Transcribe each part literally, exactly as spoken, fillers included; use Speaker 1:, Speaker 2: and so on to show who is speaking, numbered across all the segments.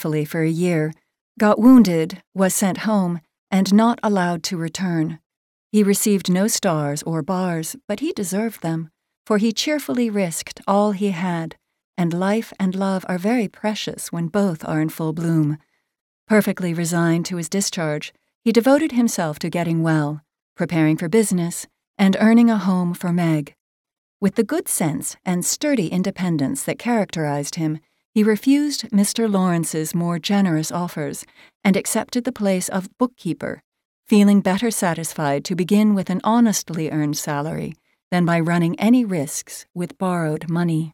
Speaker 1: fully for a year, got wounded, was sent home, and not allowed to return. He received no stars or bars, but he deserved them, for he cheerfully risked all he had, and life and love are very precious when both are in full bloom. Perfectly resigned to his discharge, he devoted himself to getting well, preparing for business, and earning a home for Meg. With the good sense and sturdy independence that characterized him, he refused Mister Lawrence's more generous offers and accepted the place of bookkeeper, feeling better satisfied to begin with an honestly earned salary than by running any risks with borrowed money.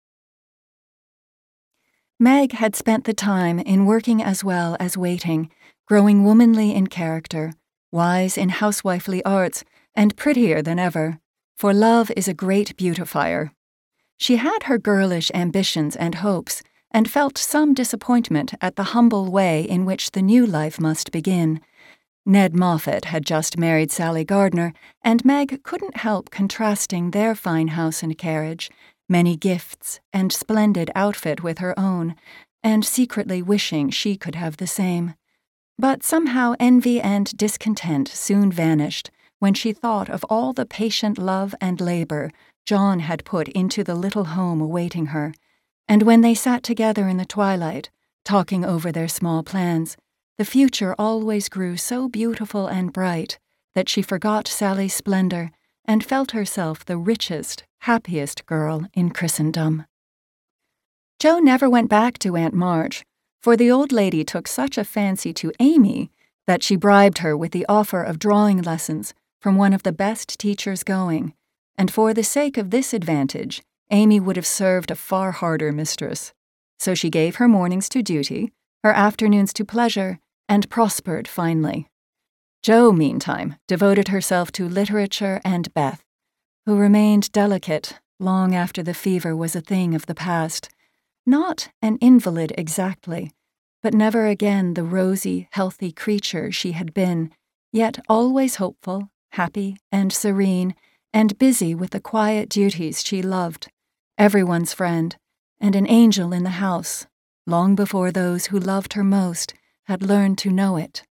Speaker 1: Meg had spent the time in working as well as waiting, growing womanly in character, wise in housewifely arts, and prettier than ever, for love is a great beautifier. She had her girlish ambitions and hopes, and felt some disappointment at the humble way in which the new life must begin. Ned Moffat had just married Sally Gardner, and Meg couldn't help contrasting their fine house and carriage, many gifts, and splendid outfit with her own, and secretly wishing she could have the same. But somehow envy and discontent soon vanished when she thought of all the patient love and labor John had put into the little home awaiting her, and when they sat together in the twilight, talking over their small plans, the future always grew so beautiful and bright that she forgot Sally's splendor and felt herself the richest, happiest girl in Christendom. Jo never went back to Aunt March, for the old lady took such a fancy to Amy that she bribed her with the offer of drawing lessons from one of the best teachers going, and for the sake of this advantage, Amy would have served a far harder mistress. So she gave her mornings to duty, her afternoons to pleasure, and prospered finely. Jo, meantime, devoted herself to literature and Beth, who remained delicate long after the fever was a thing of the past, not an invalid exactly, but never again the rosy, healthy creature she had been, yet always hopeful, happy, and serene, and busy with the quiet duties she loved, everyone's friend, and an angel in the house, long before those who loved her most had learned to know it.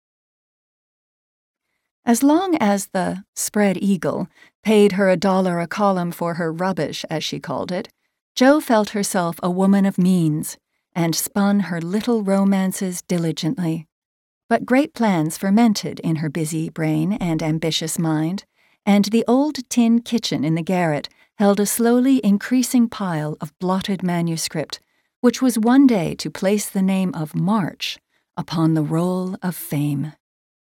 Speaker 1: As long as the Spread Eagle paid her a dollar a column for her rubbish, as she called it, Jo felt herself a woman of means, and spun her little romances diligently. But great plans fermented in her busy brain and ambitious mind, and the old tin kitchen in the garret held a slowly increasing pile of blotted manuscript, which was one day to place the name of March upon the roll of fame.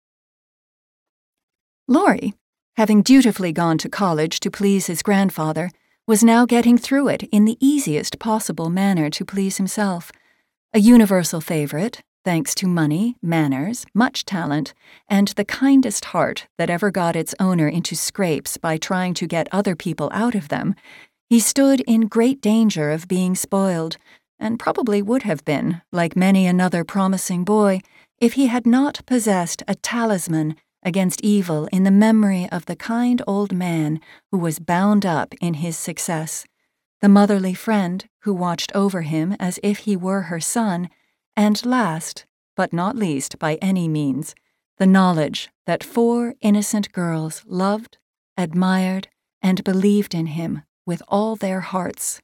Speaker 1: Laurie, having dutifully gone to college to please his grandfather, was now getting through it in the easiest possible manner to please himself. A universal favorite, thanks to money, manners, much talent, and the kindest heart that ever got its owner into scrapes by trying to get other people out of them, he stood in great danger of being spoiled, and probably would have been, like many another promising boy, if he had not possessed a talisman against evil in the memory of the kind old man who was bound up in his success, the motherly friend who watched over him as if he were her son, and last, but not least by any means, the knowledge that four innocent girls loved, admired, and believed in him with all their hearts.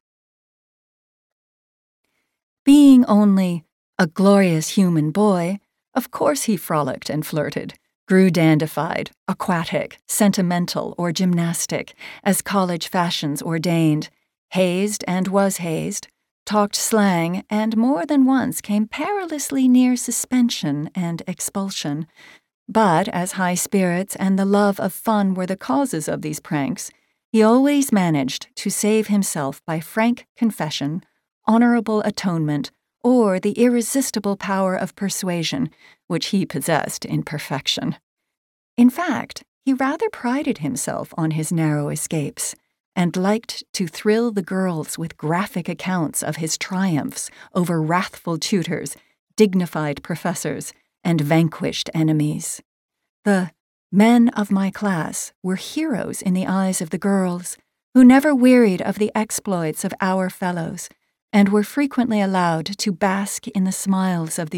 Speaker 1: Being only a glorious human boy, of course he frolicked and flirted, grew dandified, aquatic, sentimental, or gymnastic, as college fashions ordained, hazed and was hazed, talked slang, and more than once came perilously near suspension and expulsion. But as high spirits and the love of fun were the causes of these pranks, he always managed to save himself by frank confession, honorable atonement, or the irresistible power of persuasion, which he possessed in perfection. In fact, he rather prided himself on his narrow escapes, and liked to thrill the girls with graphic accounts of his triumphs over wrathful tutors, dignified professors, and vanquished enemies. The men of my class were heroes in the eyes of the girls, who never wearied of the exploits of our fellows, and were frequently allowed to bask in the smiles of the